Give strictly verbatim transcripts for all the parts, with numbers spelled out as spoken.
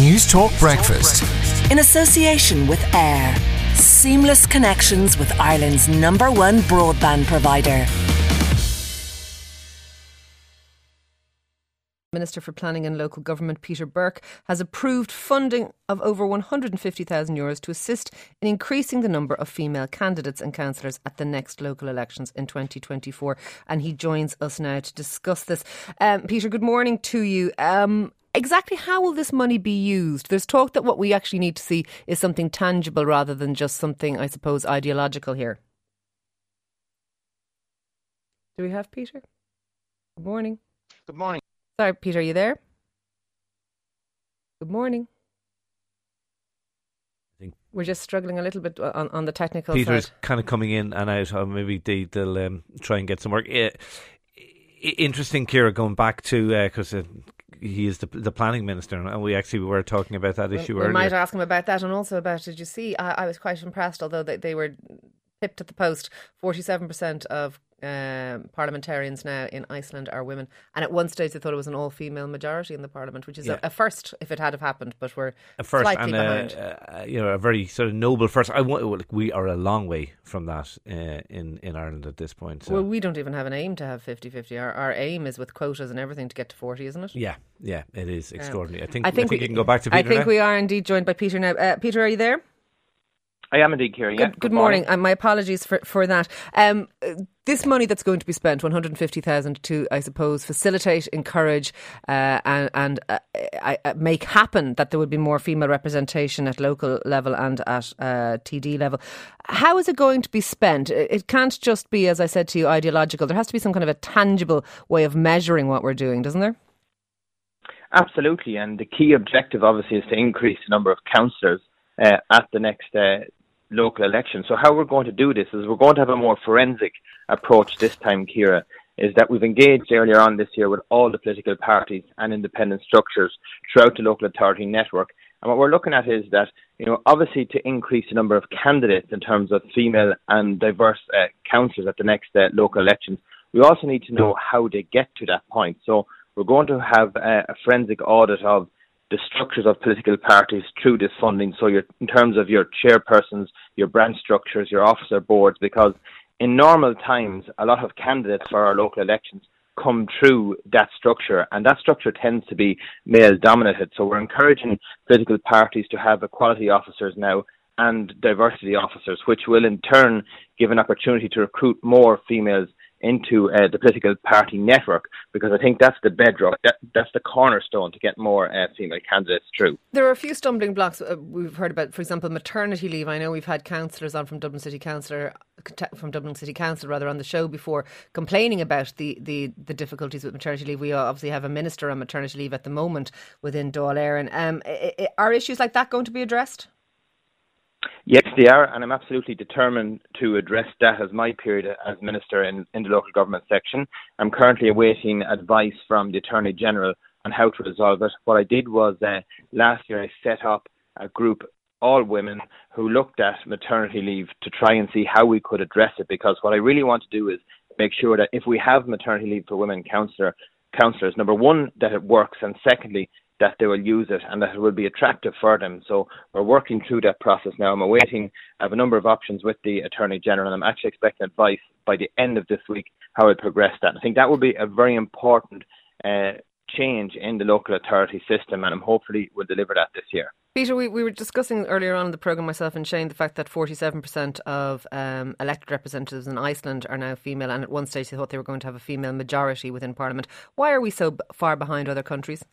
News Talk Breakfast. In association with AIR. Seamless connections with Ireland's number one broadband provider. Minister for Planning and Local Government Peter Burke has approved funding of over one hundred fifty thousand euros to assist in increasing the number of female candidates and councillors at the next local elections in twenty twenty-four. And he joins us now to discuss this. Um, Peter, good morning to you. Um, exactly how will this money be used? There's talk that what we actually need to see is something tangible rather than just something, I suppose, ideological here. Do we have Peter? Good morning. Good morning. Sorry, Peter, are you there? Good morning. I think we're just struggling a little bit on, on the technical Peter's side. kind of coming in and out. Or maybe they, they'll um, try and get some work. Uh, interesting, Ciara, going back to, because uh, uh, he is the, the planning minister, and we actually were talking about that issue we, earlier. We might ask him about that, and also about, did you see, I, I was quite impressed, although they, they were pipped at the post, forty-seven percent of Um, parliamentarians now in Iceland are women, and at one stage they thought it was an all-female majority in the parliament, which is yeah. a, a first if it had have happened, but we're a first slightly and behind. a, a, you know, a very sort of noble first. I want, like, we are a long way from that uh, in in Ireland at this point. So. Well, we don't even have an aim to have fifty-fifty. Our, our aim is with quotas and everything to get to forty, isn't it? Yeah, yeah, it is extraordinary. Um, I think I think, I think we, you can go back to Peter I think now. we are indeed joined by Peter now. Uh, Peter, are you there? I am indeed, Ciara. Yeah. Good, good morning, and my apologies for, for that. Um, this money that's going to be spent, one hundred fifty thousand, to, I suppose, facilitate, encourage, uh, and, and uh, I, I make happen that there would be more female representation at local level and at uh, T D level. How is it going to be spent? It can't just be, as I said to you, ideological. There has to be some kind of a tangible way of measuring what we're doing, doesn't there? Absolutely, and the key objective, obviously, is to increase the number of councillors uh, at the next uh, local election. So how we're going to do this is we're going to have a more forensic approach this time, Ciara, is that we've engaged earlier on this year with all the political parties and independent structures throughout the local authority network. And what we're looking at is that, you know, obviously to increase the number of candidates in terms of female and diverse uh, councillors at the next uh, local elections, we also need to know how they get to that point. So we're going to have uh, a forensic audit of the structures of political parties through this funding. So you're, in terms of your chairpersons, your branch structures, your officer boards, because in normal times, a lot of candidates for our local elections come through that structure, and that structure tends to be male dominated. So we're encouraging political parties to have equality officers now and diversity officers, which will in turn give an opportunity to recruit more females into uh, the political party network, because I think that's the bedrock, that, that's the cornerstone to get more uh, female candidates through. There are a few stumbling blocks uh, we've heard about, for example, maternity leave. I know we've had councillors on from Dublin City Council, from Dublin City Council rather, on the show before, complaining about the, the, the difficulties with maternity leave. We obviously have a minister on maternity leave at the moment within Dáil Éireann. Um, are issues like that going to be addressed? Yes, they are, and I'm absolutely determined to address that as my period as Minister in, in the local government section. I'm currently awaiting advice from the Attorney General on how to resolve it. What I did was, uh, last year I set up a group, all women, who looked at maternity leave to try and see how we could address it, because what I really want to do is make sure that if we have maternity leave for women councillor, councillors, number one, that it works, and secondly, that they will use it and that it will be attractive for them. So we're working through that process now. I'm awaiting, I have a number of options with the Attorney General, and I'm actually expecting advice by the end of this week how I progress that. I think that will be a very important uh, change in the local authority system, and I'm hopefully will deliver that this year. Peter, we, we were discussing earlier on in the programme, myself and Shane, the fact that forty-seven percent of um, elected representatives in Iceland are now female, and at one stage they thought they were going to have a female majority within Parliament. Why are we so b- far behind other countries?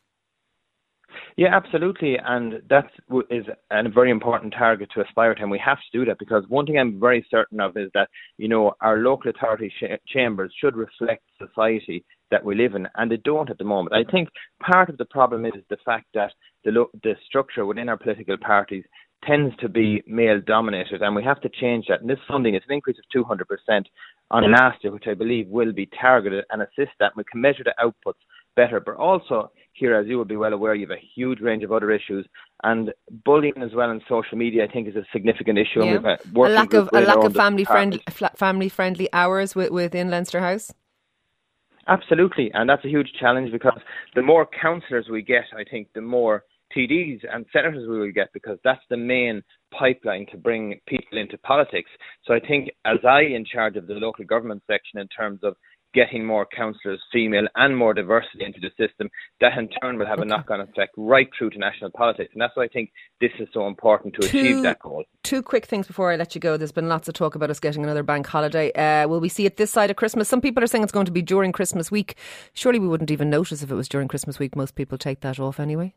Yeah, absolutely, and that is a very important target to aspire to, and we have to do that, because one thing I'm very certain of is that, you know, our local authority sh- chambers should reflect society that we live in, and they don't at the moment. I think part of the problem is the fact that the, lo- the structure within our political parties tends to be male dominated, and we have to change that. And this funding is an increase of two hundred percent on last year, which I believe will be targeted and assist that. We can measure the outputs better, but also here, as you will be well aware, you have a huge range of other issues, and bullying as well on social media, I think, is a significant issue. Yeah. And we've, uh, a lack of a lack of family friendly department. family friendly hours with, within Leinster House. Absolutely, and that's a huge challenge, because the more councillors we get, I think, the more T Ds and senators we will get, because that's the main pipeline to bring people into politics. So I think as I in charge of the local government section in terms of getting more councillors female and more diversity into the system, that in turn will have a knock-on effect right through to national politics. And that's why I think this is so important to two, achieve that goal. Two quick things before I let you go. There's been lots of talk about us getting another bank holiday. Uh, will we see it this side of Christmas? Some people are saying it's going to be during Christmas week. Surely we wouldn't even notice if it was during Christmas week. Most people take that off anyway.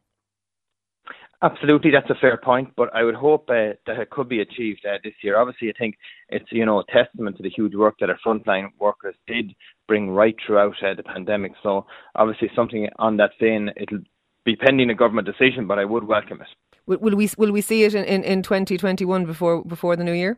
Absolutely, that's a fair point, but I would hope uh, that it could be achieved uh, this year. Obviously, I think it's, you know, a testament to the huge work that our frontline workers did bring right throughout uh, the pandemic. So obviously something on that vein, it'll be pending a government decision, but I would welcome it. Will, will we will we see it in, in, in twenty twenty-one before before the new year?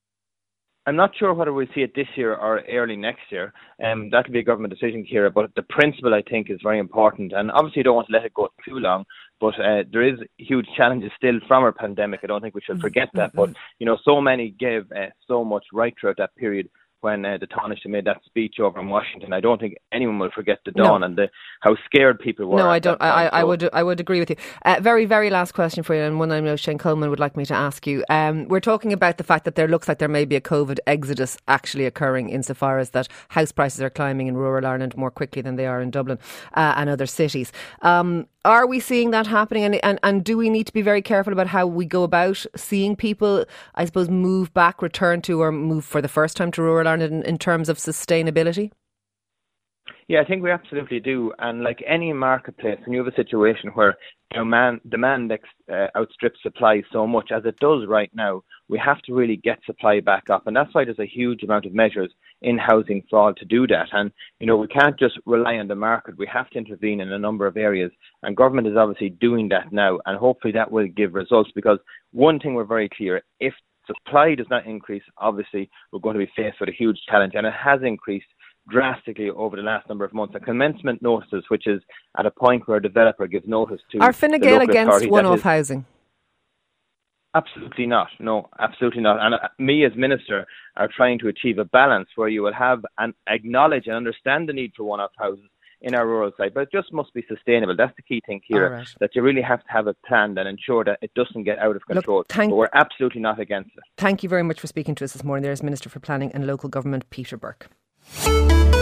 I'm not sure whether we'll see it this year or early next year. Um, that'll be a government decision, Ciara, but the principle, I think, is very important. And obviously you don't want to let it go too long, but uh, there is huge challenges still from our pandemic. I don't think we should forget that. But, you know, so many gave uh, so much right throughout that period when uh, the Taoiseach made that speech over in Washington. I don't think anyone will forget the dawn no. and the, how scared people were. No, I don't. I, I would I would agree with you. Uh, very, very last question for you, and one I know Shane Coleman would like me to ask you. Um, we're talking about the fact that there looks like there may be a COVID exodus actually occurring, insofar as that house prices are climbing in rural Ireland more quickly than they are in Dublin uh, and other cities. Um, Are we seeing that happening, and, and and do we need to be very careful about how we go about seeing people, I suppose, move back, return to, or move for the first time to rural Ireland in, in terms of sustainability? Yeah, I think we absolutely do. And like any marketplace, when you have a situation where demand, demand uh, outstrips supply so much as it does right now, we have to really get supply back up. And that's why there's a huge amount of measures in housing for all to do that. And, you know, we can't just rely on the market. We have to intervene in a number of areas. And government is obviously doing that now. And hopefully that will give results, because one thing we're very clear, if supply does not increase, obviously we're going to be faced with a huge challenge. And it has increased drastically over the last number of months. And commencement notices, which is at a point where a developer gives notice to Are Fine Gael against one-off housing? Absolutely not. No, absolutely not. And uh, me as Minister are trying to achieve a balance where you will have and acknowledge and understand the need for one-off houses in our rural side, but it just must be sustainable. That's the key thing here, right. That you really have to have a plan and ensure that it doesn't get out of control. Look, thank, but we're absolutely not against it. Thank you very much for speaking to us this morning. There's Minister for Planning and Local Government, Peter Burke.